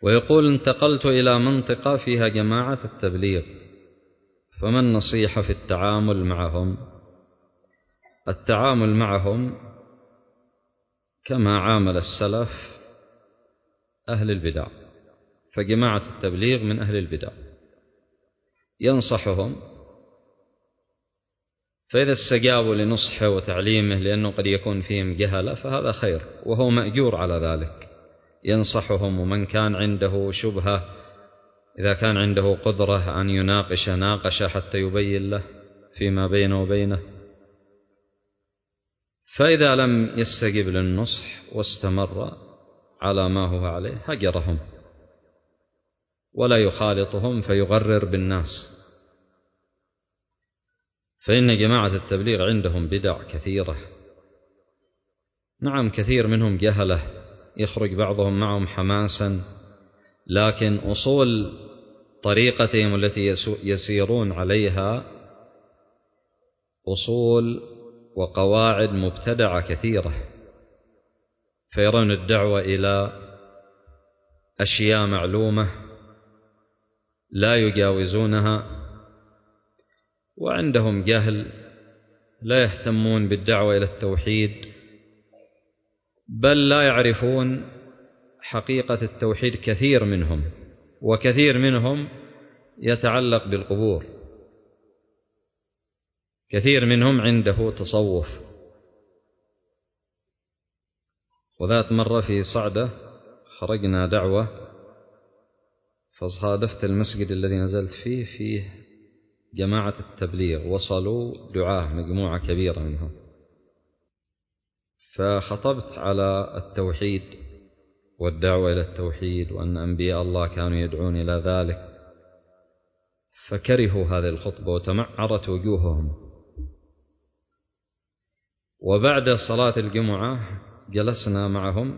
ويقول: انتقلت إلى منطقة فيها جماعة التبليغ، فما النصيحة في التعامل معهم؟ التعامل معهم كما عامل السلف أهل البدع، فجماعة التبليغ من أهل البدع، ينصحهم، فإذا استجابوا لنصحه وتعليمه لأنه قد يكون فيهم جهلة فهذا خير وهو مأجور على ذلك، ينصحهم. ومن كان عنده شبهة إذا كان عنده قدرة أن ناقش حتى يبين له فيما بينه وبينه. فإذا لم يستجب للنصح واستمر على ما هو عليه هجرهم ولا يخالطهم فيغرر بالناس، فإن جماعة التبليغ عندهم بدع كثيرة. نعم كثير منهم جهلة، يخرج بعضهم معهم حماسا، لكن أصول طريقتهم التي يسيرون عليها أصول وقواعد مبتدعة كثيرة، فيرون الدعوة إلى أشياء معلومة لا يجاوزونها، وعندهم جهل، لا يهتمون بالدعوة إلى التوحيد، بل لا يعرفون حقيقة التوحيد كثير منهم، وكثير منهم يتعلق بالقبور، كثير منهم عنده تصوف. وذات مرة في صعدة خرجنا دعوة، فصادفت المسجد الذي نزلت فيه جماعة التبليغ، وصلوا دعاة مجموعة كبيرة منهم، فخطبت على التوحيد والدعوة إلى التوحيد وأن أنبياء الله كانوا يدعون إلى ذلك، فكرهوا هذه الخطبة وتمعرت وجوههم. وبعد صلاة الجمعة جلسنا معهم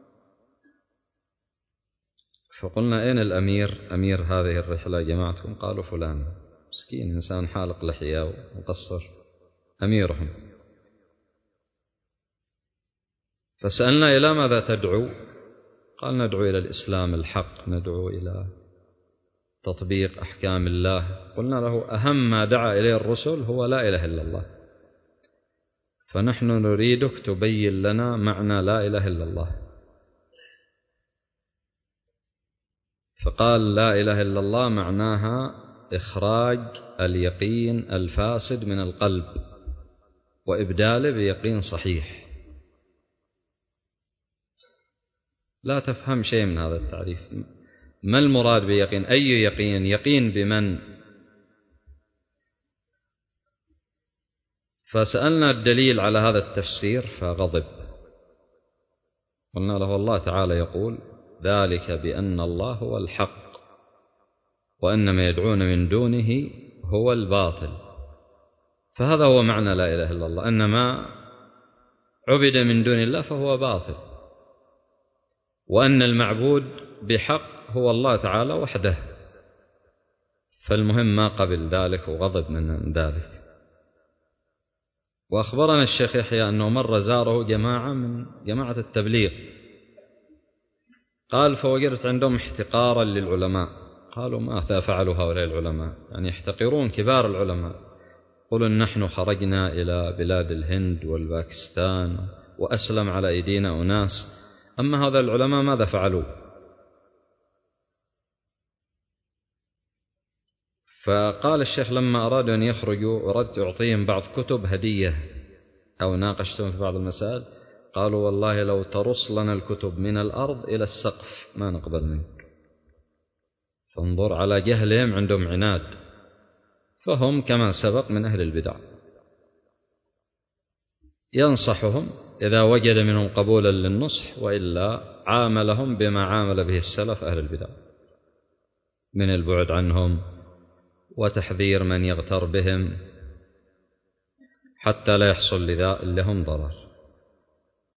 فقلنا: أين الأمير، أمير هذه الرحلة جماعتكم؟ قالوا: فلان. مسكين إنسان حالق لحية ومقصر، أميرهم. فسألنا: إلى ماذا تدعو؟ قال: ندعو إلى الإسلام الحق، ندعو إلى تطبيق أحكام الله. قلنا له: أهم ما دعا إليه الرسل هو لا إله إلا الله، فنحن نريدك تبين لنا معنى لا إله إلا الله. فقال: لا إله إلا الله معناها إخراج اليقين الفاسد من القلب وإبداله بيقين صحيح. لا تفهم شيء من هذا التعريف. ما المراد بيقين؟ أي يقين؟ يقين بمن؟ فسألنا الدليل على هذا التفسير فغضب. قلنا له: الله تعالى يقول: ذلك بأن الله هو الحق وأن ما يدعون من دونه هو الباطل. فهذا هو معنى لا إله إلا الله، أن ما عبد من دون الله فهو باطل، وأن المعبود بحق هو الله تعالى وحده. فالمهم ما قبل ذلك وغضب من ذلك. وأخبرنا الشيخ يحيى أنه مرة زاره جماعة من جماعة التبليغ، قال: فوجدت عندهم احتقارا للعلماء. قالوا: ماذا فعلوا هؤلاء العلماء؟ يعني يحتقرون كبار العلماء، قلوا: نحن خرجنا إلى بلاد الهند والباكستان وأسلم على أيدينا أناس، أما هذا العلماء ماذا فعلوا؟ فقال الشيخ: لما أرادوا أن يخرجوا أردت أعطيهم بعض كتب هدية أو ناقشتهم في بعض المسائل، قالوا: والله لو ترص لنا الكتب من الأرض إلى السقف ما نقبل منك. فانظر على جهلهم، عندهم عناد، فهم كما سبق من أهل البدع. ينصحهم إذا وجد منهم قبولا للنصح، وإلا عاملهم بما عامل به السلف أهل البدع من البعد عنهم وتحذير من يغتر بهم حتى لا يحصل لهم ضرر.